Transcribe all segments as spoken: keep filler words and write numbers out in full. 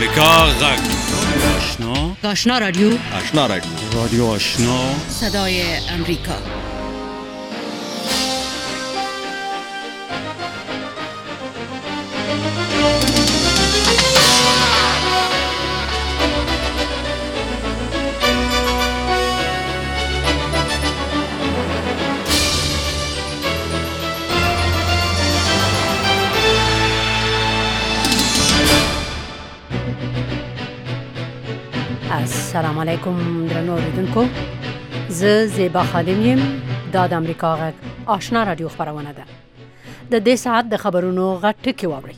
امریکا غږ آشنا آشنا رادیو آشنا رادیو رادیو آشنا صدای امریکا. السلام علیکم درنو اوریدونکو، زه زیبا خادم یم. دا د امریکا غږ آشنا رادیو خپرونه ده. د دې ساعت د خبرونو غټ ټکي واورئ.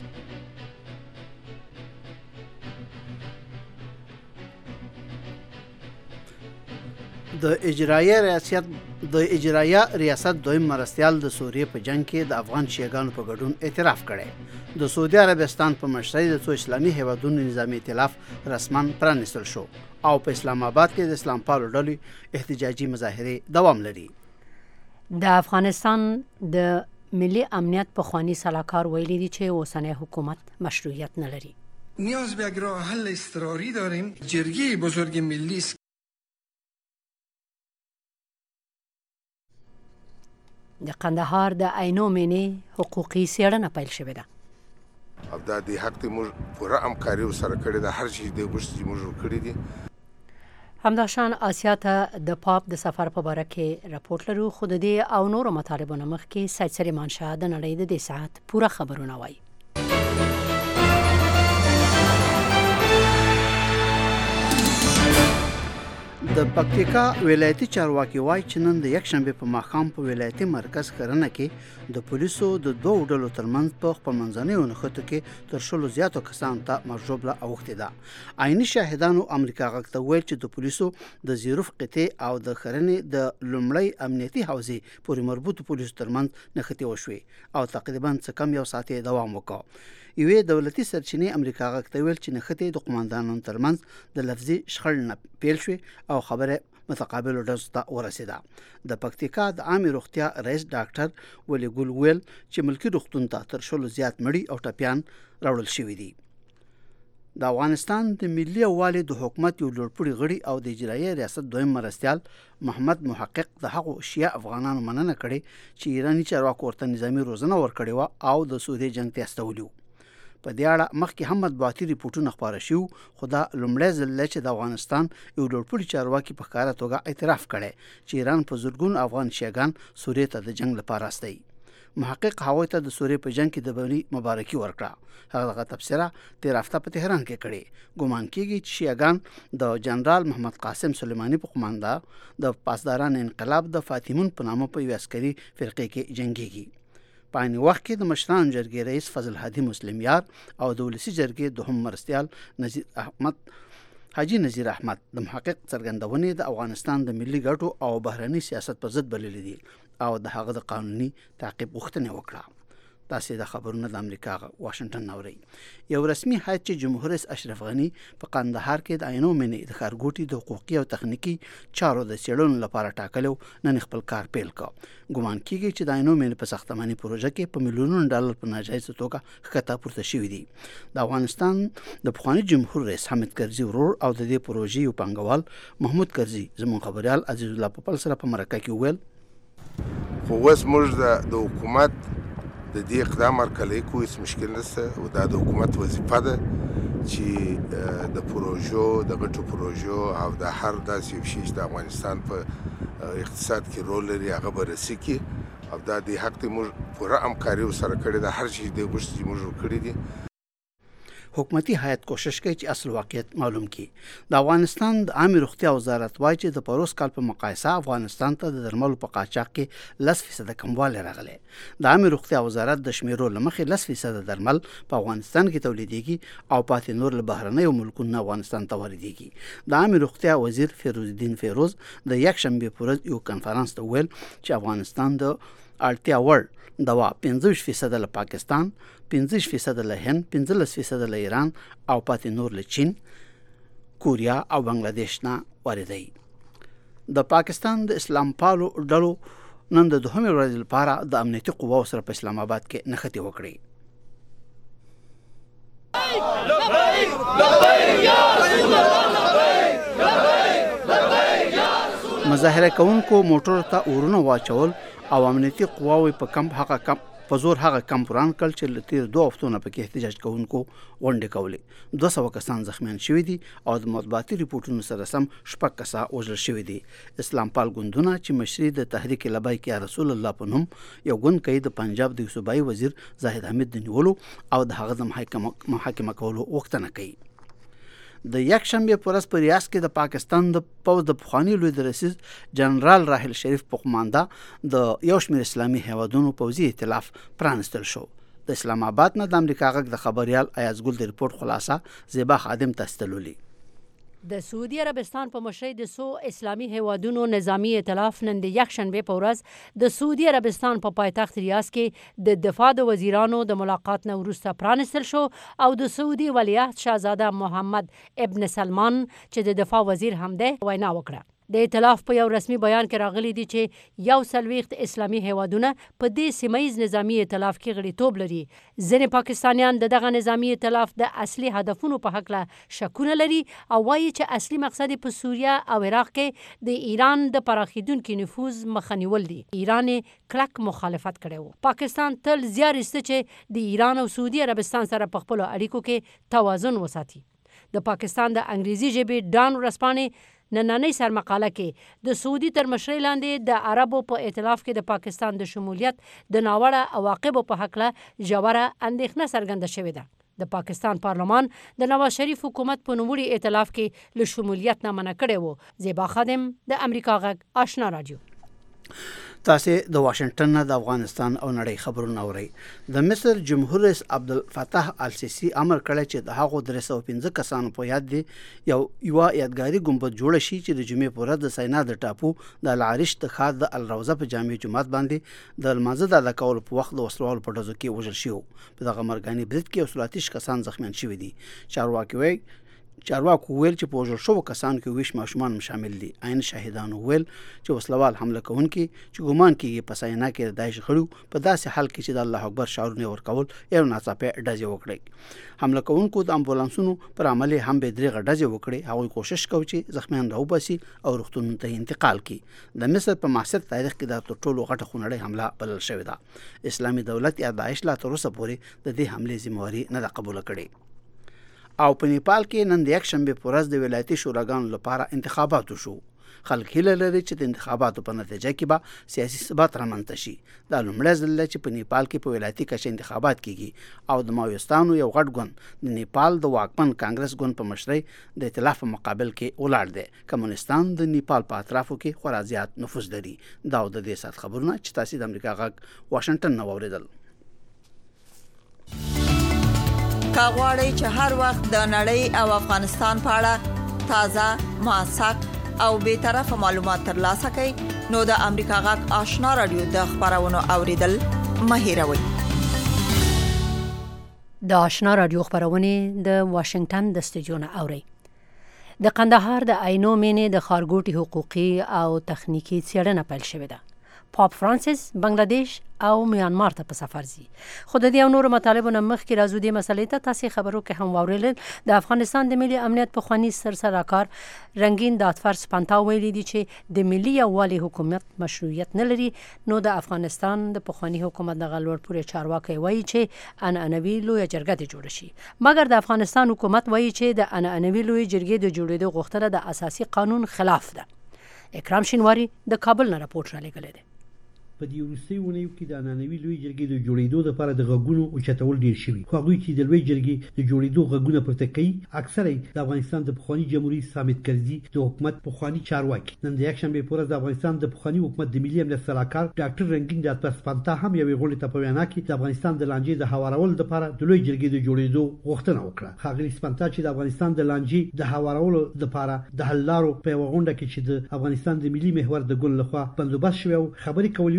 د اجرایه ریاست د اجرایه ریاست دویم مرستیال د سوریې په جنگ کې د افغان شیعاګانو په ګډون اعتراف کړی. د سعودي عربستان په مشرۍ د څو اسلامي هیوادونو نظامي ائتلاف رسما پرانیستل شو او په اسلام آباد کې د اسلام پالو ډلې احتجاجي مظاهره دوام لري. د افغانستان د ملي امنیت پخوانی سلاکار ویلي دي چې اوسنی حکومت مشروعیت نه لري. نیاز به یک راه حل اضطراری داریم. جرگه بزرگ ملی است. د قندهار د عینو مینې حقوقي څېړنه پیل شوې ده. او دا د حق ته موږ پوره همکاري ورسره کړې ده. هر شي د غوښتي موږ کړی دي. همداشان آسیا ته د پاپ د سفر په باره کې راپورټ لرو، خو د دې او نورو مطالبو نه مخکې سید سلیمان شاه د نړۍ د دې ساعت پوره خبرونه وایي. د پکتیکا ولایتي چارواکي وایي چې نن د یکشنبه په ماښام په ولایتي مرکز کرنه کې د پولیسو د دوه ډلو ترمنځ په خپلمنځنیو نښتو کې تر شلو زیاتو کسانو ته مرجوبله اوښتې ده. عیني شاهدانو امریکا غږ ته وویل چې د پولیسو د زیروف قطعې او د کرنې د لومړۍ امنیتي حوزې پورې مربوطو پولیسو ترمنځ نښتې وشوې او تقریبا څه کم یو ساعت یې دوام وکړ. یوې دولتي سرچینې امریکا غږ ته ویل چې نښتې د قوماندانانو ترمنځ د لفظي شخړې نه پیل شوې او خبره متقابلو ډزو ته ورسېده. د پکتیکا د عامې روغتیا رئیس ډاکټر ولی ګل ویل چې ملکي روغتون ته تر شلو زیات مړي او ټپیان راوړل شوي دي. د افغانستان د ملي یووالي د حکومت یو لوړپوړي غړي او د اجرایه ریاست دویم مرستیال محمد محقق د هغو شیعه افغانانو مننه کړې چې ایراني چارواکو ورته نظامي روزنه ورکړې وه او د سوریې جنګ ته استولي وو. په دې اړه مخکې هم مطبوعاتي ریپورټونه خپاره شوي، خو دا لومړی ځل دی چې د افغانستان یو لوړپوړي چارواکي په ښکاره توګه اعتراف کړی چې ایران په زرګونو افغان شیعهګان سوریې ته د جنګ لپاره استوي. محقق هغوی ته د سوریې په جنګ کې د بری مبارکي ورکړه. هغه دغه تبصره تېر هفته په تهران کې کړې. ګمان کېږي چې شیعهګان د جنرال محمد قاسم سلیماني په قومانده د پاسداران انقلاب د فاتحون په نامه په یوې عسکري فرقې کې جنګېږي. په عین وخت کې د مشران جرګې رئیس فضل هادي مسلم یار او د ولسي جرګې دوهم مرستیال نظیر احمد حاجي نظیر احمد د محقق څرګندونې د افغانستان د ملي ګټو او بهرني سیاست په ضد بللي دي او د هغه د قانوني تعقیب غوښتنه وکړه. تاسې د خبرونه د امریکا واشنگټن اورئ. یو رسمي هیئت چې جمهور رئیس اشرف غني په قندهار کې د عینو مینې د ښارګوټي د حقوقي او تخنیکي چارو د څېړنو لپاره ټاکلو نن خپل کار پیل کړ. ګمان کېږي چې د عینو مینې په ساختماني پروژه کې په میلیونونو ډالر په ناجایزه توګه ښکته پورته شوي دي. د افغانستان د پخواني جمهور رئیس حامد کرزي ورور او د دې پروژې یو پانګوال محمود کرزي زموږ خبریال عزیز الله پوپل سره په مرکه کې وویل خو اوس موږ د حکومت د دې اقدام هرکلی کوو، هېڅ مشکل نشته. او دا د حکومت وظیفه ده چې د پروژو د غټو پروژو او د هر داسې یو شي چې د افغانستان په اقتصاد کې رول لري هغه بررسي کړي. او دا د حق ته موږ پوره همکاري ورسره کړې ده. هر شي د غوښتي موږ کړی دي. حکومتي هیئت کوشش کوي چې اصل واقعیت معلوم کړي. د افغانستان د عامې روغتیا وزارت وایي چې د پروس کال په مقایسه افغانستان ته د درملو په قاچاق کې لس فیصده کموالی راغلی. د عامې روغتیا وزارت د شمیرو له مخې لس فیصده درمل په افغانستان کې تولیدېږي او پاتې نور له بهرنیو ملکونو افغانستان ته واردېږي. د عامې روغتیا وزیر فیروز الدین فیروز د یکشنبې په ورځ یو کنفرانس ته ویل چې افغانستان د اړتیا وړ دوا پنځه ویشت فیصده له پاکستان، پنځه ویشت فیصده له هند، پنځلس فیصده له ایران او پاتې نور له چین، کوریا او بنگلادیش نه واردوي. د پاکستان د اسلام پالو ډلو نن د دوهمې ورځې لپاره د امنیتي قواو سره په اسلام آباد کې نښتې وکړې. مظاهره کوونکو موټر ته اورونه واچول او امنیتي قواوې په کم هغه کم په زور هغه کمپ وران کړل چې له تیر دوه هفتونو پکې احتجاج کوونکو غونډې کولې. دوه سوه کسان زخمیان شوي دي او د مطبوعاتي ریپورټونو سره سم شپږ کسه وژل شوي دي. اسلام پال ګوندونه چې مشري د تحریک لبیک یا رسول الله په نوم یو ګوند کوي د پنجاب د صوبایي وزیر زاهد حمید د نیولو او د هغه د محاکمه کولو غوښتنه کوي. د یک شنبه په ورځ په ریاض کې د پاکستان د پوځ د پخواني لوی درسیز جنرال راحل شریف په قومانده د یو شمېر اسلامي هیوادونو پوځي ائتلاف پرانستل شو. د اسلام آباد نه د امریکا غږ د خبريال ایاز ګل د ریپورت خلاصه زیبا خادم تستلولي. د سعودي عربستان په مشرۍ د سو اسلامي هیوادونو نظامی ائتلاف نن د یکشنبه په ورځ د سعودي عربستان په پایتخت ریاض کې د دفاع د وزیرانو د ملاقات نه وروسته پرانستل شو او د سعودي ولیعهد شاهزاده محمد ابن سلمان چې د دفاع وزیر هم دی وینا وکړه. د ائتلاف په یو رسمي بیان کې راغلي دي چې یو څلوېښت اسلامي هیوادونه په دې سیمهیز نظامی ائتلاف کې غړیتوب لري. ځینې پاکستانیان د دغه نظامی ائتلاف د اصلي هدفونو په هکله شکونه لري او وایي چې اصلي مقصد په سوریه او عراق کې د ایران د پراخیدونکي نفوذ مخه نیول دي. ایران کلک مخالفت کړی و. پاکستان تل زیار ایسته چې د ایران او سعودي عربستان سره په خپلو اړیکو کې توازن وساتي. د پاکستان د انګریزي ژبې ډان ورځپاڼې نننۍ سرمقاله کې د سعودي تر مشرۍ لاندې د عربو په ائتلاف کې د پاکستان د شمولیت د ناوړه عواقبو په هکله ژوره اندېښنه څرګنده شوې ده. د پاکستان پارلمان د نواز شریف حکومت په نوموړي ائتلاف کې له شمولیت نه منع کړی و. زیبا خادم د امریکا غږ آشنا رادیو. تاسو د واشنگټن نه د افغانستان او نړۍ خبرونه اورئ. د مصر جمهور رئیس عبدالفتاح السیسی امر کړی چې د هغو درې سوه پنځه کسانو په یاد دی یو یوه یادګاري ګمبد جوړه شي چې د جمعې په ورځ د سینا د ټاپو د العرش د ښار د الروضه په جامع جومات باندې د لمانځه د ادا کولو په وخت د وسلوالو په ډزو کې وژل شوي. په دغه مرګاني برید کې یو سل اتیا کسان زخمیان شوي دي. چارواکي وایي چارواکو ویل چې په وژل شوو کسانو کې ویش ماشومان هم شامل دي. عین شاهدانو ویل چې وسلوال حمله کوونکي چې ګمان کېږي په سینا کې د داعش غړو په داسې حال کې چې د الله اکبر شعارونه ورکول یو ناڅاپي ډزې وکړي. حمله کوونکو د امبولانسونو پر عمل هم به درې غډزې وکړي. هغوی کوشش کوي چې زخمیان راوباسي او روغتونونو ته انتقال کړي. د مصر په معاصر تاریخ کې دا تر ټولو غټه خونړۍ حمله بلل شوې ده. اسلامي دولت یا داعش لا تر اوسه پورې د دې حملې ذمہواري نه ده قبول کړې. او په نیپال کې نن د یک شنبه په ورځ د ولایتي شوراګانو لپاره انتخابات وشو. خلک هیله لري چې د انتخاباتو په نتیجه کې به سیاسي ثبات رامنځته شي. دا لومړی ځل دی چې په نیپال کې په ولایتي کچه انتخابات کیږي او د ماویستانو یو غټ ګوند د نیپال د واکمن کانګرس ګوند په مشرۍ د ائتلاف په مقابل کې ولاړ دی. کمونستان د نیپال په اطرافو کې خورا زیات نفوذ لري. دا د دې سات خبرونه چې تاسو د امریکا غږ واشنگټن نه واوریدل. کاغواړی چې هر وخت د نړۍ او افغانستان په اړه تازه، موثق او بې طرفه معلومات ترلاسه کړئ نو د امریکا غږ آشنا رادیو د خبرونو اوریدل مه هیروئ. د آشنا رادیو خبرونه د واشنگټن د استودیو نه اورئ. د قندهار د عینو مینې د خارګوټي حقوقي او تخنیکی څېړنه پیل شوې ده. پاپ فرانسیس بنگلاديش او میانمار ته په سفر ځي. خو د دې او نورو مطالبو نه مخکې راځو دې مسلې ته تاسې خبرو کې هم واورېدل. د افغانستان د ملي امنیت پخواني سرسراکار رنګین دادفر سپانتا ویلي دي چې د ملي یووالي حکومت مشروعیت نه لري. نو د افغانستان د پخواني حکومت دغه لوړپوړي چارواکي وایي چې عنعنوي لویه جرګه دې جوړه شي. مګر د افغانستان حکومت وایي چې د عنعنوي لویې جرګې د جوړېدو غوښتنه د اساسي قانون خلاف ده. اکرام شینواری د کابل نه راپورټ را لېږلی دی. په دې وروستیو اونیو کې د عنعنوي لویې جرګې د جوړېدو لپاره د غږونو اوچتول ډېر شوي. خو هغوی چې د لویې جرګې د جوړېدو غږونه پورته کوي اکثره د افغانستان د پخواني جمهوریت حامد کرزي د حکومت پخواني چارواکي. نن د یکشنبې په ورځ د افغانستان د پخواني حکومت د ملي امنیت سلاکار ډاکټر رنګین دادفر سپانتا هم یوې غونډې ته په وینا کې د افغانستان د لانجې د هوارولو لپاره د لویې جرګې د جوړېدو غوښتنه وکړه. ښاغلي سپانتا چې د افغانستان د لانجې د هوارولو لپاره د حل لارو په یوه غونډه کې چې د افغانستان د ملي محور د ګوند لخوا بندوبست شوی خبرې کولې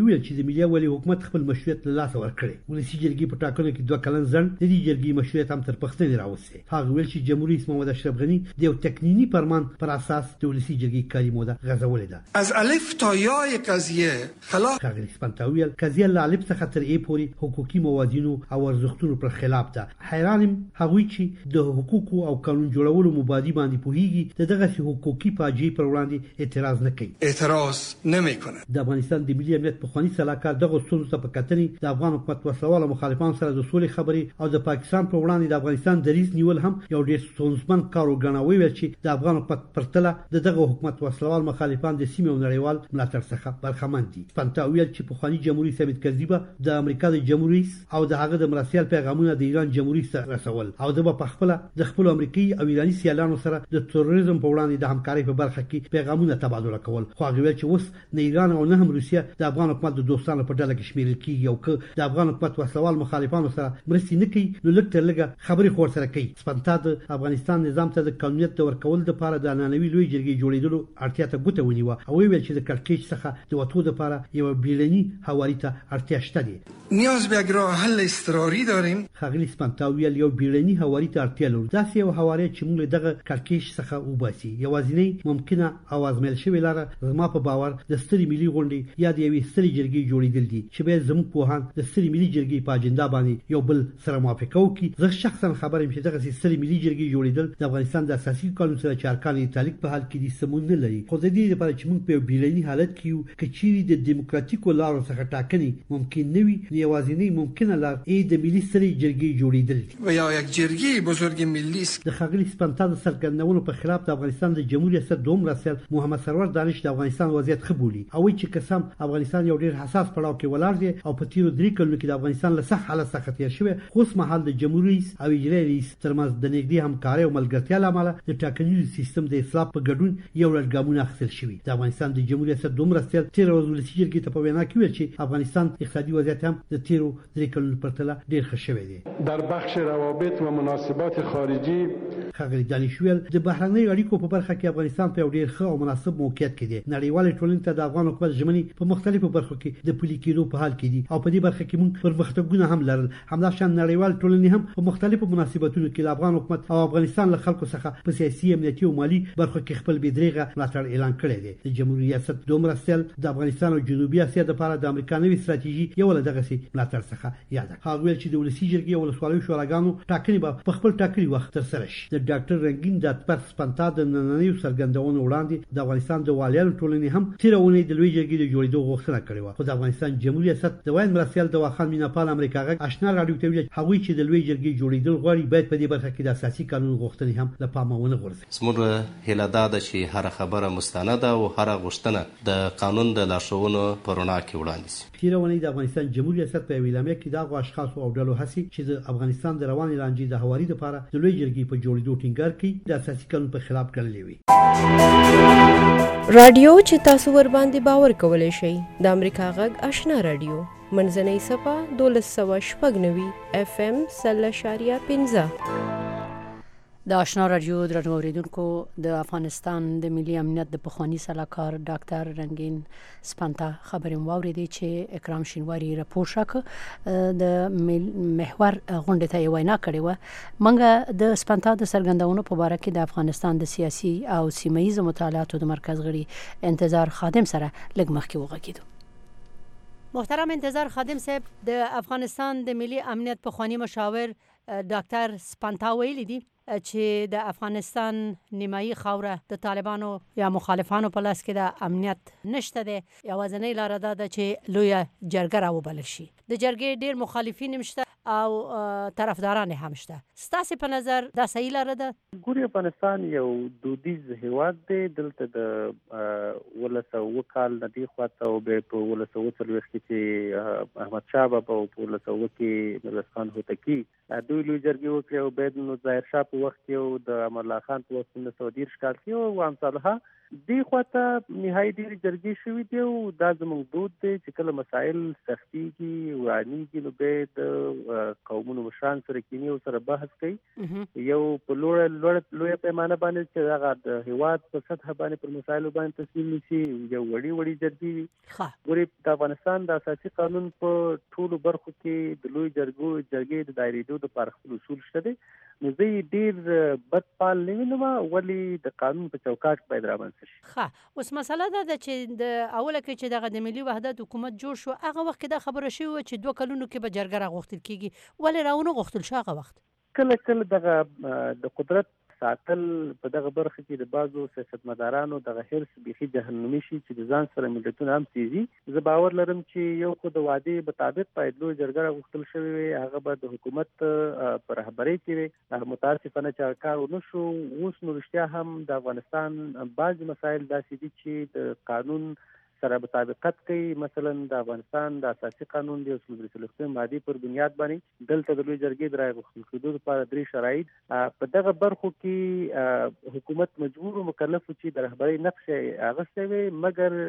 ویل چې د ملي ولي حکومت خپل مشروعیت له لاسه ورکړي. ولسی جرګې په ټاکنو کې دوه کلن ځنډ د دې جرګې مشروعیت هم تر پښتنې راوستي. هغه ویل چې جمهوریت رئیس محمد اشرف غنی د یو تکنینی فرمان پر اساس د ولسی جرګې کاري موده غځولې ده. از الف تا یای قضیه خلاف ښاغلي سپنتا قضیه له الف څخه تر ای پورې حقوقي موازینو او ارزښتونو پر خلاف ده. حیرانم هغوی چې د حقوقو او قانون جوړولو مبادی باندې پوهیږي د دغه حقوقي فاجعې پر وړاندې اعتراض نه کوي. اعتراض نمیکنه. د افغانستان د ملي امنیت پخوانی سلاکار دغه ستونزو ته په کتنې د افغان حکومت وسلوال مخالفانو سره د سولې خبرې او د پاکستان پر وړاندې د افغانستان دریځ نیول هم یو ډېر ستونزمن کار وګڼي ویل چې د افغان حکومت پرتله د دغه حکومت وسلوال مخالفان د سیمې او نړیوال ملاتړ څخه برخمن دي. سپنتا ویل چې پخوانی جمهوریت ثابت کړي به د امریکا د جمهوریت او د هغه د مرستيال پیغامونه د ایران جمهوریت سره رسول او د په خپل د خپل امریکایي او ایراني سیالانو سره د تروریزم په وړاندې د همکارۍ په برخه کې پیغامونه تبادله کول. خو هغه ویل چې اوس نه ایران او نه هم روسیا د افغان حکومت د دوستانو په ډله کې شمیرل کیږي او که د افغان حکومت وسلوال مخالفانو سره مرستې نه کوي نو لږ تر لږه خبرې خور سره کوي. سپنتا د افغانستان نظام ته د قانونیت د ورکول لپاره د نننوي لوی جرګې جوړېدلو اړتیا ته ګوته ونیوه او ویل چې د کړکېچ څخه د وټو لپاره یو بیلنی حوالی ته اړتیا شته دي. نیاز به یک راه حل اضطراری داریم. ښاغلي سپنتا ویل یو بیلنی حوالی ته اړتیا لرو. داسې یو حوالی چې موږ دغه کړکېچ څخه وباسي. یوازینی ممکنه او ازمایل شوې لاره زما په باور د ستري ملي غونډې یا د یوې ستري جرګې جوړېدل دي چې باید زموږ پوهان د ستري ملي جرګې په اجنډا باندې یو بل سره موافقه وکړي. زه شخصا خبر یم چې دغه ستري ملي جرګې جوړېدل د افغانستان د اساسي قانون سره چې ارکان تعلق په حال کې دي سمون نه لري. خو د دې لپاره چې موږ په یو بیلنی حالت کې یو کچېری د دیموکراتیکو لارو څخه ټاکنې ممکن نه وي نو یوازینی ممکنه لار ای د ملي ستري جرګې جوړېدل و یا یک جرګې بزرگ ملی است. د ښاغلي سپنتا د څرګندونو په خلاف د افغانستان د جمهوریت ریاست دوم رئیس محمد سرور دانش د افغانستان وضعیت خبولي او چې قسم افغانستان یو ډېر حساس پړاو کې ولاړ دی او په تیرو درې کلونو کې د افغانستان له صح حالت څخه تیر شوی خو اوس مهال د جمهوریت او اجرایي رئیس ترمنځ د نږدې همکارۍ او ملګرتیا لامل د ټاکنیز سیستم د اصلاح په ګډون یو لړ ګامونه اخیستل شوي. د افغانستان د جمهوریت ریاست دوم رئیس تیر ورځ ولسی جرګې ته په وینا کې ویل چې افغانستان اقتصادي وضعیت هم د تیرو درې کلونو په پرتله ډېر ښه شوی دی. در بخش روابط و مناسبات خارجي ښاغلي دانشویل د بهرنیو اړیکو په برخه کې افغانستان په ډېر ښه او مناسب موقعیت کې دی. نړیوال ټولنې ته د افغان حکومت ژمنې په مختلفو برخو کې د پلي کېدو په حال کې دي او په دې برخه کې موږ پرمختګونه هم لرل. همداشان نړیوال ټولنې هم په مختلفو مناسبتونو کې د افغان حکومت او افغانستان له خلکو څخه په سیاسي امنیتي او مالی برخو کې خپل بېدریغه ملاتړ اعلان کړی دی. د جمهوریت ریاست دوم رئیس د افغانستان او جنوبي اسیا لپاره د امریکا نوې ستراتیژي یو له دغه ملاتړ څخه یاد هغه ویل چې د ولسی جرګې او ولسوالۍ شوراګانو ټاکنې به په خپل ټاکلي وخت ترسره شي. د ډاکټر رنگین داتپر سپنتا د نننیو څرګندونو وړاندې د افغانستان د والیانو ټولنې هم تیرونه د لوی جرګې د جوړېدو غوښتنه کړې و. خو د افغانستان جمهوریت ریاست د وایي مرستيال د واخان میناپال امریکا غږ آشنا رادیو ته ویل هغه چې د لوی جرګې جوړېدل غواړي باید په دې برخه کې د اساسي قانون غوښتنې هم له پامه ونه غورځي. زموږ هیله دا ده چې هر خبره مستنده او هر غوښتنه د قانون د لارښوونو په رڼا کې وړاندې شي. تیرونه د افغانستان جمهوریت ریاست په ویلامه کې دا غو اشخاص او ډلو هڅې چې د افغانستان د روان لانجې د هواري لپاره د لوی جرګې په جوړېدو ټینګار کوي د اساسي قانون په خلاف کړلې وي. رادیو چې تاسو ور باندې باور کولای شئ د امریکا غږ آشنا رادیو منځنۍ صفه دولس سوه شپږ نوي اف ام سل اشاریه پنځه. د آشنا رادیو درنو اوریدونکو د افغانستان د ملي امنیت د پخوانی سلاکار ډاکټر رنگین سپنتا خبرې واوریدې چې اکرام شینواری راپور شاک د محور غونډه ته وینا کړې و. منګه د سپنتا د سرګندونو په اړه کې د افغانستان د سیاسي او سیمایي مطالعاتو د مرکز غړي انتظار خادم سره لږ مخکې وغږیدو. محترم انتظار خادم صاحب، د افغانستان د ملي امنیت پخوانی مشاور ډاکټر سپنتا ویلي دي چې د افغانستان نیمایي خاوره د طالبانو یا مخالفانو په لاس کې د امنیت نشته دی. یوازینۍ لاره دا ده چې لویه جرګه راوبلل شي. د جرګې ډېر مخالفین هم شته او طرفداران هم شته. ستاسې په نظر دا صحیح لاره ده؟ ګوري افغانستان یو دودیز هیواد دی. دلته د ولس اوه کال نه دې خوا ته او بیا په ولس اوه څلوېښت کې چې احمدشاه بابا او په ولس اوه کې میرویس خان هوتکي دوی لوی جرګې وکړې او بیا نو ظاهر شاه په وخت کې او د امان الله خان په وخت کې نولس سوه دېرش کال کې او امثالها دې خوا ته نهایي ډېرې جرګې شوي دي او دا زموږ دود دی چې کله مسایل سختېږي ورانېږي نو بیا د قومونو مشران سره کینی او سره بحث کوي یو په لوړ لوړ لوی پیمانه باندې چې هغه د هیواد په سطح باندې پر مسایلو باندې تصمیم نیسي یو وړي وړي جرګې وي ګوري د افغانستان د اساسي قانون په ټولو برخو کې د لوی جرګو جرګې د دایریدو د پاره خپل اصول شته دي نو زه ډیر بد پال نه وینم ولې د قانون په چوکاټ باید رامنځته شي. ښه اوس مسله دا ده چې د اوله کې چې دغه د ملي وحدت حکومت جوړ شو هغه وخت کې دا خبره شوې چې دوه کلونو کې به جرګه راغوښتل کیږي ولې راونه غوښتل شو هغه وخت کله کله دغه د قدرت ساتل په دغه برخه کې د بازو سیاستمدارانو دغه هرڅ بيخي جهنمي شي چې د ځان سره ملتونه هم تیزي زه باور لرم چې یو خو د وعده مطابق باید لوی جرګه غوښتل شوی هغه به د حکومت پر رهبرۍ کې متاسفانه چې کار ونشو اوس نو رښتیا هم د افغانستان بعض مسایل داسې دي چې د قانون سره مطابقت کوي مثلا د افغانستان د اساسي قانون د اصول ثلاثه ماده پر بنیاد باندې دلته د لوی جرګې د راغښتل کېدو لپاره درې شرایط په دغه برخو کې حکومت مجبور او مکلف چې د رهبرۍ نقش اغوستی وي مګر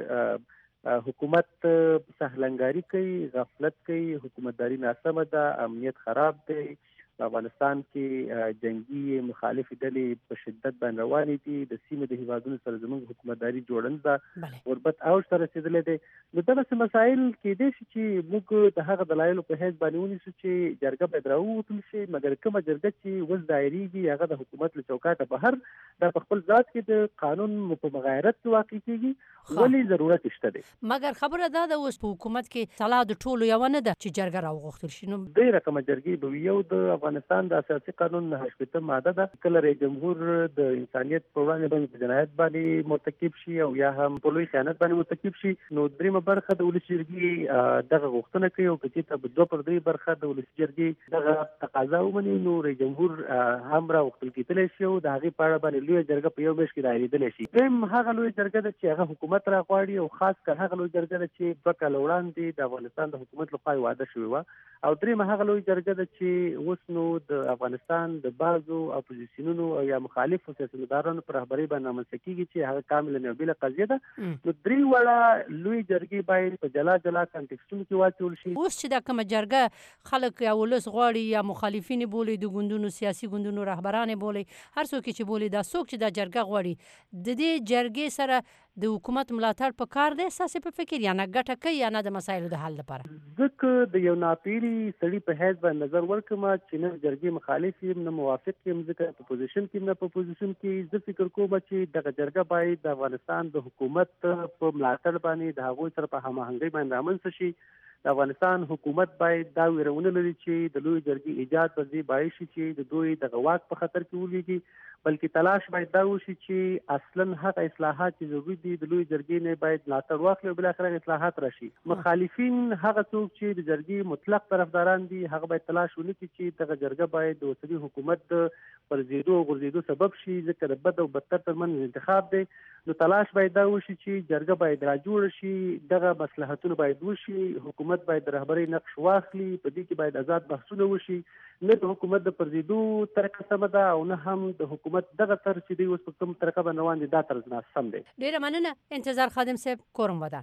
حکومت سهلنګاری کوي غفلت کوي حکومتداري ناسمه ده امنیت خراب دی افغانستان کې جنگي مخالف ډلې په شدت باندې روانې دي د سیمې د هیوادونو سره زموږ حکومتداري جوړند ده غربت اوج ته رسیدلې ده نو دغه مسایل کې دي چې موږ د هغه دلایل په هیڅ باندې ونیسو چې جرګه باید راووتل شي مګر کومه جرګه چې وز دایریږي هغه د حکومت له چوکاټه بهر د خپل ذات کې د قانون په مغایرت واقع کیږي ولې ضرورت شته دي مګر خبره دا ده اوس په حکومت کې صلاح د ټولو یو نه ده چې جرګه راوغوښتل شي نو د رقم جرګې به یو د افغانستان د اساسي قانون نه شپږم ماده ده کله رئیس جمهور د انسانيت په وړاندې باندې جنایت باندې مرتکب شي او یا هم په لوی خیانت باندې مرتکب شي نو دریمه برخه د ولسی جرګې دغه غوښتنه کوي او چې ته په دوه پر درې برخه د ولسی جرګې دغه تقاضا ومني نو رئیس جمهور هم را وختل کېدلی شي او د هغه په اړه باندې لوی جرګه په یو میاشت کې دایریدلی شي دیم هغه لوی جرګه چې هغه حکومت را غواړي او خاص کر هغه لوی جرګه چې په کال وړاندې د افغانستان د حکومت لخوا وعده شوی و او دریم هغه لوی جرګه چې اوس نو د افغانستان د بازو اپوزیسیونونو او یا مخالفو سیاستمدارانو پر رهبرۍ باندې رامنځته کېږي چې هغه کاملا یو بله قضیه ده نو درې واړه لوی جرګې باید په جلا جلا کنټکسټونو کې واچول شي اوس چې دا کومه جرګه خلک یا ولس غواړي یا مخالفین بولي د ګوندونو سیاسي ګوندونو رهبران بولي هر څوک چې بولي دا څوک چې دا جرګه غواړي د دې جرګې سره د حکومت ملاتړ په کار دی اساسي په فکر یا نه ګټه کوي یا نه د مسایلو د حل لپاره ځکه د یو ناپیری سړي په حیث باندې نظر ورکړم چې نه جرګې مخالف یم نه موافق یم ځکه په پوزیشن کې نه په پوزیشن کې زه فکر کوم چې دغه جرګه باید د افغانستان د حکومت په ملاتړ باندې د هغوی سره په هماهنګۍ باندې رامنځته شي د افغانستان حکومت باید دا ویرونه لري چې د لوی جرګې ایجاد پر دې باعث شي چې د دوی د واک په خطر کې ولېږي بلکې تلاش باید دا وشي چې اصلا هغه اصلاحات چې ضروري دي د لوی جرګې نه باید ملاتړ واخلي او بل اخر اصلاحات راشي مخالفین هغه څوک چې د جرګې مطلق طرفداران دي هغه باید تلاش وکړي چې دغه جرګه باید د اوسني حکومت پر زیدو او غورځېدو سبب شي ځکه د بد او بدتر ترمنځ انتخاب دی نو تلاش باید دا وشي چې جرګه باید راجوړ شي دغه مصلحتونه باید وشي حکومت باید د رهبرۍ نقش واخلي په دې کې باید آزاد بحثونه وشي نه د حکومت د پرځېدو طریقه سمه ده او نه هم د حکومت دغه تر چې دی اوس په کوم طریقه باندې روان دي دا طرز ناسم دی. ډېره مننه انتظار خادم صاحب کورم ودان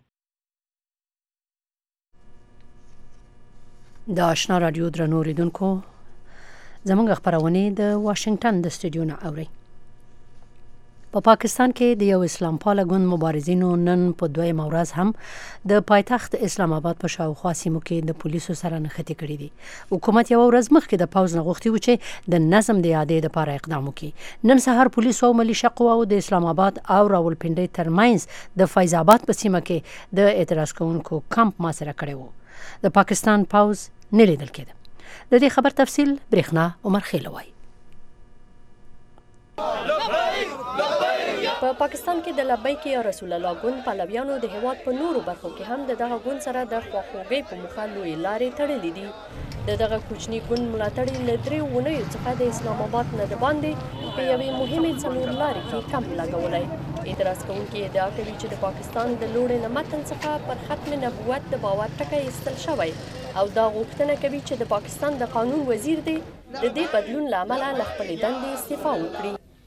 د آشنا رادیو درنو اوریدونکو زموږ خبرونه د واشنگټن د سټډیو نه اوري په پا پاکستان کې د یو اسلام پاله ګوند مبارزینو نن په دویم ورځ هم د پایتخت اسلام آباد په شاوخوا سیمو کې د پولیسو سره نښتې کړې دي حکومت یو ورځ مخکې د پوز نه غوښتي و چې د نظم د اعادې لپاره اقدام وکړي نن سهار پولیسو او ملیشه قواو د اسلام آباد او راولپنډۍ ترمنځ د فیض آباد په سیمه کې د اعتراض کوونکو کمپ محاصره کړی و د پاکستان پوز نه لیدل کېده د دې خبر تفصیل برېښنا عمر خیلوي په پاکستان کې د لبیک یا رسول الله ګوند پلویانو د هیواد په نورو برخو کې هم د دغه ګوند سره د خواخوږۍ په موخه لوی لارې تړلې دي د دغه کوچني ګوند ملاتړي له درې اونیو څخه د اسلام آباد نه د باندې په یوې مهمې څلور لارې کې کمپ لګولی اعتراض کوونکي ادعا کوي چې د پاکستان د لوړې له متن څخه پر ختم نبوت د باور ټکی ایستل شوی او دا غوښتنه کوي چې د پاکستان د قانون وزیر دی د دې بدلون له امله له خپلې دندې استعفا وکړي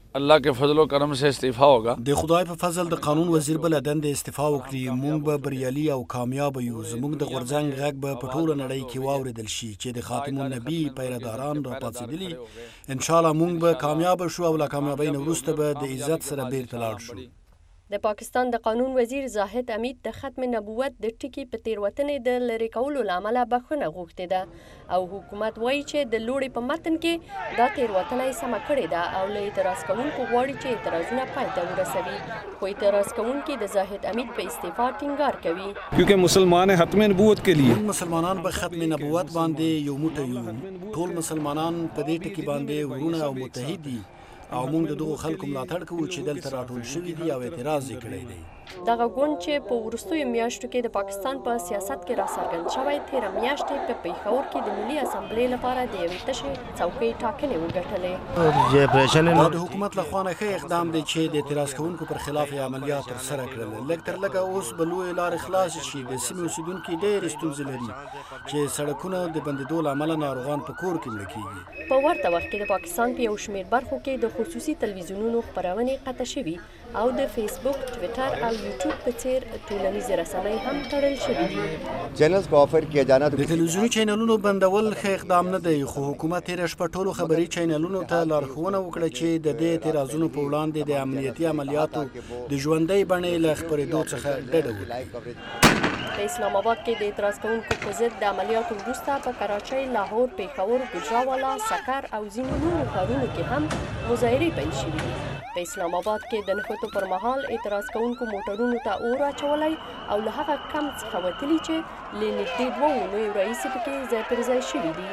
अल्लाह के फजल व करम से इस्तीफा होगा. د خدای په فضل د قانون وزیر بل دند استعفا وکړي. مونږ به بریالي او کامیاب یو. زموږ د غورځنګ غږ به په ټوله نړۍ کې واوریدل شي چې د خاتم النبی پیروان را پاتېدلي. ان شاء الله مونږ به کامیاب شو او لا کامیابۍ نه وروسته به د عزت سره بیرته لاړ شو. د پاکستان د قانون وزیر زاهد امید د ختم نبوت د ټکی په تیروتنې د لری کولو لامل بخښنه غوښتې ده او حکومت وایي چې د لوړې په متن کې دا تیروتنه یې سمه کړې ده او له اعتراض کوونکو غواړي چې اعتراضونه پای ته ورسوي. خو اعتراض کوونکي د زاهد امید په استعفا ټینګار کوي. क्योंकि मुसलमान ختم نبوت के लिए مسلمانان به ختم نبوت باندې یو موټی یو. ټول مسلمانان په دې ټکی باندې ورونه او متحد دي او موږ د دغو خلکو ملاتړ کوو چې دلته راټول شوي دي او اعتراض یې کړی دی. دغه ګوند چې په وروستیو میاشتو کې د پاکستان په سیاست کې راڅرګند شوی تېره میاشت یې په پېښور کې د ملي اسامبلې لپاره د یوې تشې څوکۍ ټاکنې وګټلې. دا د حکومت له خوا نه ښه اقدام دی چې د اعتراض کوونکو پر خلاف یې عملیات ترسره کړل. لږ تر لږه اوس به لویې لارې خلاصې شي. د سیمې اوسېدونکي ډېرې ستونزې لري چې سړکونه د بندېدو له امله ناروغان په کور کې مړه کېږي. په ورته وخت کې د پاکستان په یو شمېر برخو کې د خصوصي تلویزیونونو خپرونې قطع شوي او د فیسبوک، ټویټر او یوټیوب په څیر ټولنیزې رسنۍ هم تړل شوي دي. چینلز کو آفر کیا جانا د تلویزیوني چینلونو بندول ښه اقدام نه دی، خو حکومت تېره شپه ټولو خبري چینلونو ته لارښوونه وکړه چې د دې اعتراضونو په وړاندې د امنیتي عملیاتو د ژوندۍ بڼې له خپرېدو څخه ډډه وکړي. په اسلام آباد کې د اعتراض کوونکو په ضد د عملیاتو وروسته په کراچۍ، لاهور، پېښور، ګوجرانوالا، سکر او ځینو نورو ښارونو کې هم مظاهرې پیل شوي دي. په اسلام آباد کې د نښتو پر مهال اعتراض کوونکو موټرونو ته اور اچولی او له هغه کم څخه وتلي چې له نږدې دوه اونیو راهیسې پکې ځای پر ځای شوي دي.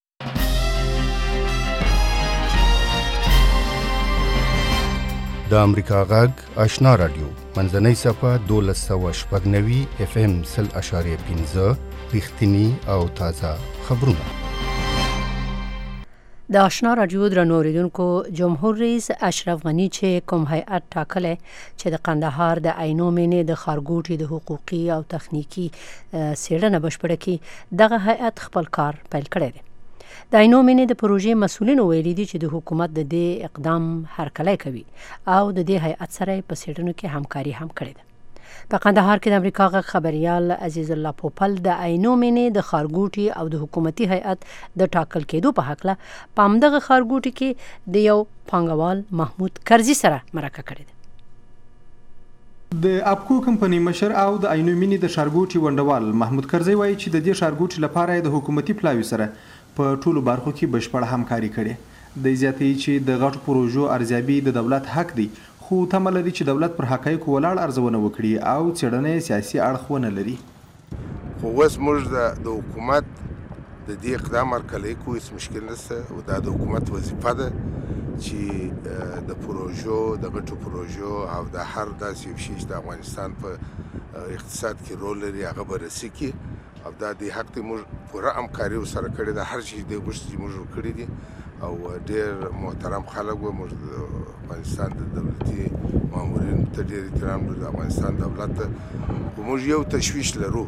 د امریکا غږ آشنا رادیو منځنۍ صفحه دولس سوه شپږ نوي اف ام سل اشاریه پنځه رښتیني او تازه خبرونه. د آشنا رادیو درنو اوریدونکو، جمهور رئیس اشرف غنی چې کوم هیئت ټاکلی چې د قندهار د عینو مینې د ښارګوټي د حقوقي او تخنیکي څېړنه بشپړه کړي، دغه هیئت خپل کار پیل کړی دی. د عینو مینې د پروژې مسؤلینو ویلي دي چې د حکومت د دې اقدام هرکلی کوي او د دې هیئت سره په څېړنو کې همکاري هم کړې ده. په قندهار کې د امریکا غږ خبریال عزیز الله پوپل د عینو مینې د ښارګوټي او د حکومتي هیئت د ټاکل کېدو په هکله په همدغه ښارګوټي کې د یو پانګوال محمود کرزي سره مرکه کړې ده. د اپکو کمپنۍ مشر او د عینو مینې د ښارګوټي ونډوال محمود کرزي وایي چې د دې ښارګوټي لپاره د حکومتي پلاوي سره په ټولو برخو کې بشپړه همکاري کړې. د زیاتوي چې د غټو پروژو ارزیابي د دولت حق دی، خو تمه لري چې دولت پر حقایقو ولاړ ارزونه وکړي او څېړنه سیاسي اړخ ونه لري. خو اوس موږ د حکومت د دې اقدام هرکلی کوو، هېڅ مشکل نشته او دا د حکومت وظیفه ده چې د پروژو د غټو پروژو او د هر داسې یو شي چې د افغانستان په اقتصاد کې رول لري هغه بررسي کړي او دا د حق دی. موږ پوره همکاري ورسره کړې ده، هر شي دی غوښتي چې موږ کړي دي او ډېر محترم خلک وو. موږ د افغانستان د دولتي مامورینو ته ډېر احترام لرو، د افغانستان دولت ته. خو موږ یو تشویش لرو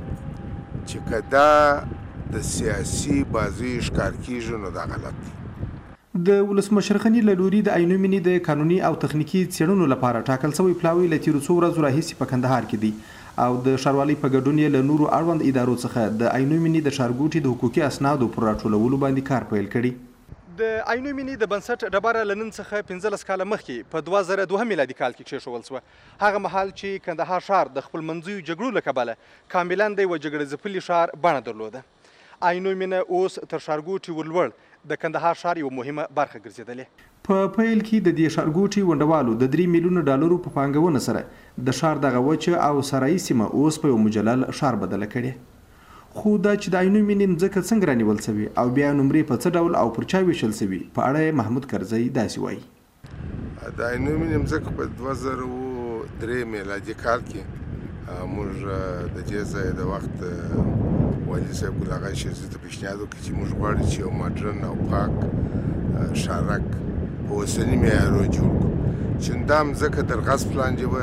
چې که دا د سیاسي بازیو ښکار کېږي نو دا غلط دی. د ولسمشر غني له لوري د عینو مینې د قانوني او تخنیکي څېړنو لپاره ټاکل شوی پلاوی له تېرو څو ورځو راهیسې په کندهار کې دی او د ښاروالۍ په ګډون یې له نورو اړوند ادارو څخه د عینو مینې د ښارګوټي د حقوقي اسنادو پر راټولولو باندې کار پیل کړي. د عینو مینې د بنسټ ډبره له نن څخه پنځلس کاله مخکې په دوه زره دوه میلادي کال کې کېښودل شوه. هغه مهال چې کندهار ښار د خپل منځیو جګړو له کبله کاملا د یوه جګړه ځپلي ښار بڼه درلوده. عینو مینه اوس تر ښارګوټي ورلوړ د کندهار ښار یوه مهمه برخه ګرځېدلې. په پیل کې د دې ښارګوټي ونډوالو د درې میلیونو ډالرو په پانګونه سره د ښار دغه وچه او سرایي سیمه اوس په یو مجلل ښار بدله کړې. خو دا چې د عینو مینې مځکه څنګه رانیول سوي او بیا نمرې په څه ډول او پر چا ویشل سوي په اړه یې محمود کرزي داسې وایي. د عینو مینې مځکه په دوه زره درې میلادي کال کې موږ د دې ځای د وخت والي صاحب ګل اغا شیرزي ته پیشنهاد وکړ چې موږ غواړو چې یو ماډرن او پاک ښارک په اوسني معیارونو جوړ کړو. چې دا مځکه در غصب لاندې وه.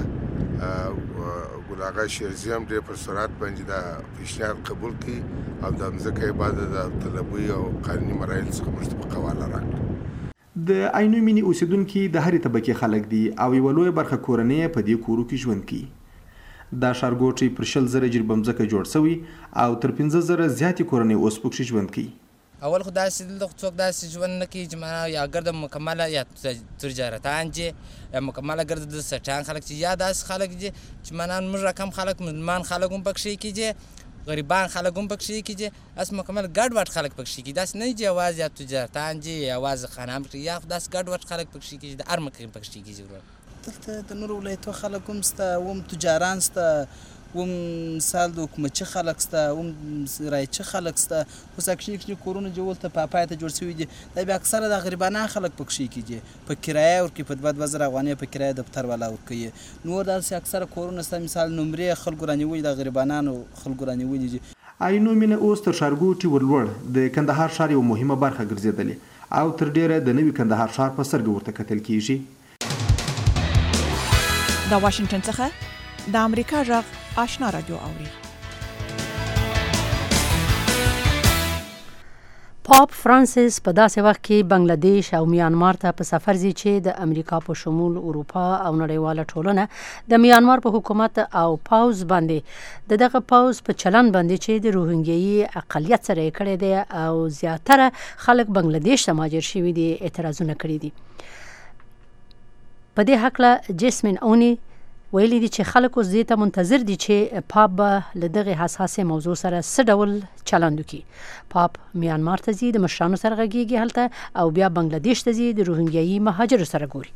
ګل اغا شیرزي هم ډېر پر سرعت باندې دا پیشنهاد قبول کړي او دا مځکه یې بعد د طلبۍ او قانوني مراحلو څخه موږ ته په قواله راکړه. د عینو مینی اوسیدونکو د هرې طبقې خلک دي او یو لوی برخه کورنۍ په دې کورو کې ژوند کوي. دا ښارګوټی پر شل زره جریبه مځکه جوړ شوی او تر پنځه زره زیاتې کورنۍ اوس پکې ژوند کوي. اول خو داسې دلته څوک داسې ژوند نه کوي چې معنا یا ګرده مکمله یا تجارتان چې یا مکمله ګرده د سټان خلک چې یا داسې خلک چې معنا موږ رقم خلک مسلمان خلک هم پکې کېږي غریبان خلک هم پکې کېږي اس مکمل ګډ وډ خلک پکې کېږي داسې نه چې یوازې یا تجارتان چې یوازې خانام پکې یا داسې ګډ وډ خلک پکې کېږي د هر مکې پکې کېږي. دلته د نورو ولایتو خلک هم شته هم تجاران شته هم مثال د حکومتچي خلک شته هم رایچي خلک شته. اوس اکشني اکشني کورونه جوړ ته پاپای ته جوړ شوي دي دا بیا اکثره د غریبانه خلک پکې کېږي په کرایه ورکوي په دوه دوه زره افغانۍ په کرایه دفتر والا ورکوي. نور داسې اکثره کورونه شته مثال نمرې خلکو رانیولي د غریبانانو خلکو رانیولي دي. عینو مینه اوس تر ښارګوټي ورلوړ د کندهار ښار یو مهمه برخه ګرځېدلې او تر ډیره د نوي کندهار ښار په سترګه ورته کتل کېږي. د واشنگټن څخه د امریکا غږ آشنا رادیو اوري. پاپ فرانسیس په داسې وخت کې بنگلاديش او میانمار ته په سفر ځي چې د امریکا په شمول اروپا او نړیواله ټولنه د میانمار په حکومت او پاوز باندې د دغه پاوز په چلن باندې چې د روهینګي اقلیت سره یې کړی دی او زیاتره خلک بنگلاديش ته مهاجر شوي دي اعتراضونه کړي دي. په دې هکله جیسمین اونی ویلي دي چې خلک اوس دې ته منتظر دي چې پاپ به له دغې حساسې موضوع سره څه ډول چلند وکړي. پاپ میانمار ته ځي د مشرانو سره غږیږي هلته او بیا بنگلاديش ته ځي د روهینګیایي مهاجرو سره ګوري.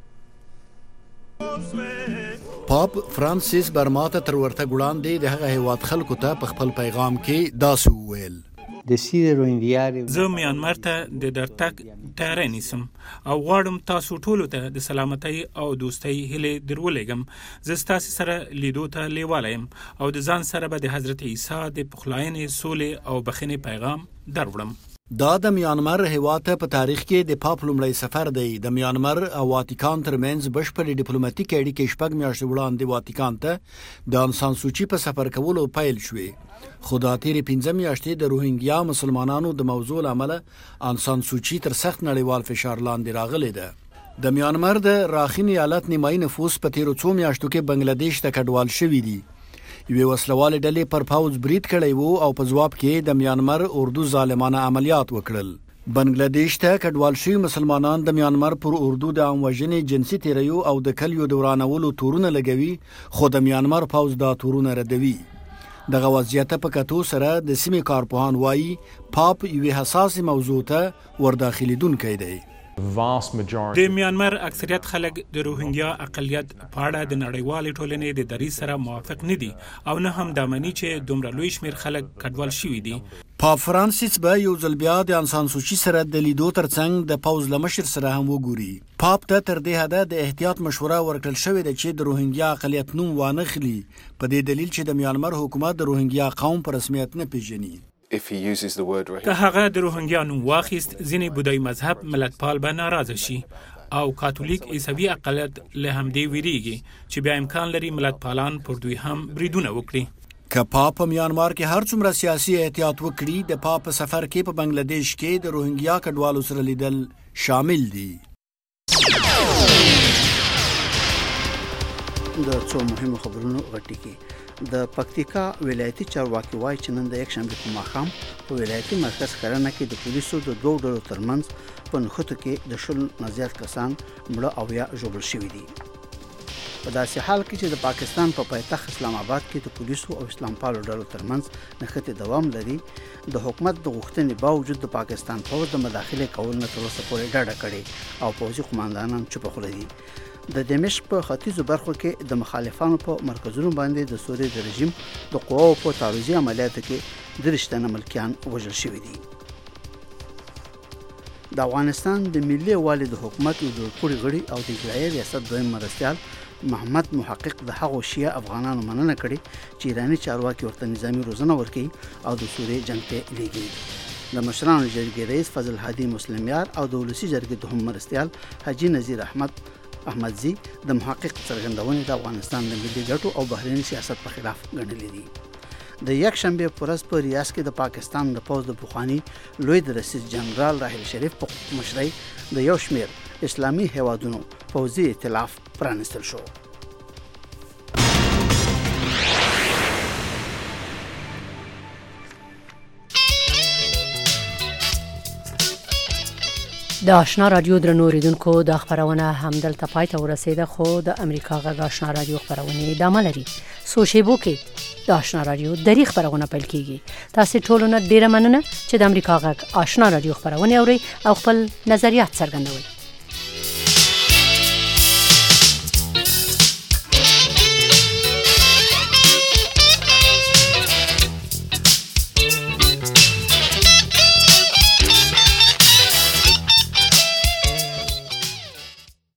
پاپ فرانسیس برما ته تر ورتګ وړاندې د هغه هیواد خلکو ته په خپل پیغام کې داسې وویل: زه میانمار ته د درتګ تیاری نیسم او غواړم تاسو ټولو ته د سلامتۍ او دوستۍ هیلې درولېږم. زه ستاسو سره لیدو ته لیواله یم او د ځان سره به د حضرت عیسی د پخلاینې سولې او بخښنې پیغام دروړم. دا د میانمار هیواد ته په تاریخ کې د پاپ لومړی سفر دی. د میانمار او واتیکان ترمنځ بشپړې ډیپلوماټیک اړیکې شپږ میاشتې وړاندې واتیکان ته د انسان سوچي په سفر کولو پیل شوې. خو دا تیرې پنځه میاشتې د روهینګیا مسلمانانو د موضوع له امله انسان سوچي تر سخت نړیوال فشار لاندې راغلی ده. د میانمار د راخین ایالت نیمایي نفوس په تیرو څو میاشتو کې بنگلاديش ته کډوال شوي دي. یوې وسلوالې ډلې پر پاوز برید کړی وو او په ځواب کې د میانمار اردو ظالمانه عملیات وکړل. بنگلاديش ته کډوال شوي مسلمانان د میانمار پر اردو د عام وژنې جنسي تیریو او د کلیو د ورانولو تورونه لګوي خو د میانمار پاوز دا تورونه ردوي. دغه وضعیت په کتو سره د سیمې کارپوهان وایي پاپ یوې حساسې موضوع ته ورداخلیدونکی دی. د میانمار اکثریت خلک د روهینګیا اقلیت په اړه د نړیوالې ټولنې د دریځ سره موافق نه دي او نه هم دا مني چې دومره لوی شمېر خلک کډوال شوي دي. پاپ فرانسیس به یو ځل بیا د انسان سوچي سره د لیدو ترڅنګ د پاوز له مشر سره هم وګوري. پاپ ته تر دې حده د احتیاط مشوره ورکړل شوې ده چې د روهینګیا اقلیت نوم وانخلي په دې دلیل چې د میانمار حکومت د روهینګیا قوم په رسمیت نه پیژني. که هغه د روهینګیا نوم واخیست ځینې بودایي مذهب ملتپال به ناراضه شي او کاتولیک عیسوي اقلیت له همدې ویریږي چې بیا امکان لري ملتپالان پر دوی هم بریدونه وکړي. که پاپ په میانمار کې هر څومره سیاسي احتیاط وکړي د پاپ په سفر کې په بنگلاديش کې د روهینګیا کډوالو سره لیدل شامل دي. د څو مهمو خبرونو غټي کې د پکتیکا ولایتي چارواکي وایي چې نن د یک شنبه په ماښام په ولایتي مرکز کرنه کې د پولیسو د دوه ډلو ترمنځ په نښتو کې د شل نه زیات کسان مړه او یا ژوبل شوي دي. په داسې حال کې چې د پاکستان په پایتخت اسلام آباد کې د پولیسو او اسلام پالو ډلو ترمنځ نښتې دوام لري، د حکومت د غوښتنې باوجود د پاکستان پوځ د مداخلې کول نه تر اوسه پورې ډډه کړې او پوځي قوماندانان چوپه خوله دي. د دمشق په ختیځو برخو کې د مخالفانو په مرکزونو باندې د سوریې د رژیم د قواو په تعرضي عملیاتو کې درې تنه ملکیان وژل شوي دي. د افغانستان د ملي یووالي د حکومت یو جوړکړي غړي او د اجرایي ریاست دویم مرستیال محمد محقق د هغو شیعه افغانانو مننه کړې چې ایراني چارواکي ورته نظامي روزنه ورکوي او د سوریې جنګ ته لیږي. د مشرانو جرګې رئیس فضل هادي مسلمیار او د ولسي جرګې دوهم مرستیال حاجي نذیر احمد احمدزي د محقق څرګندونې د افغانستان د ملي ګټو او بهرني سیاست په خلاف ګڼلې دي. د یک شنبه پر ورځ په ریاض کې د پاکستان د پوز د پخوانی لوی رئیس جنرال راحل شریف په مشرۍ د یو شمیر اسلامي هیوادونو پوځي ائتلاف پرانستل شو. د آشنا رادیو درنو اوریدونکو د خبرونه همدلته پای ته ورسیده، خو د امریکا غږ آشنا رادیو خبرونه ادامه لري. سو شیبو کې د آشنا رادیو دری خبرونه پیل کیږي. تاسو ټول نه ډیره مننه چې د امریکا غږ آشنا رادیو خبرونه اوري او خپل نظریات څرګندوي.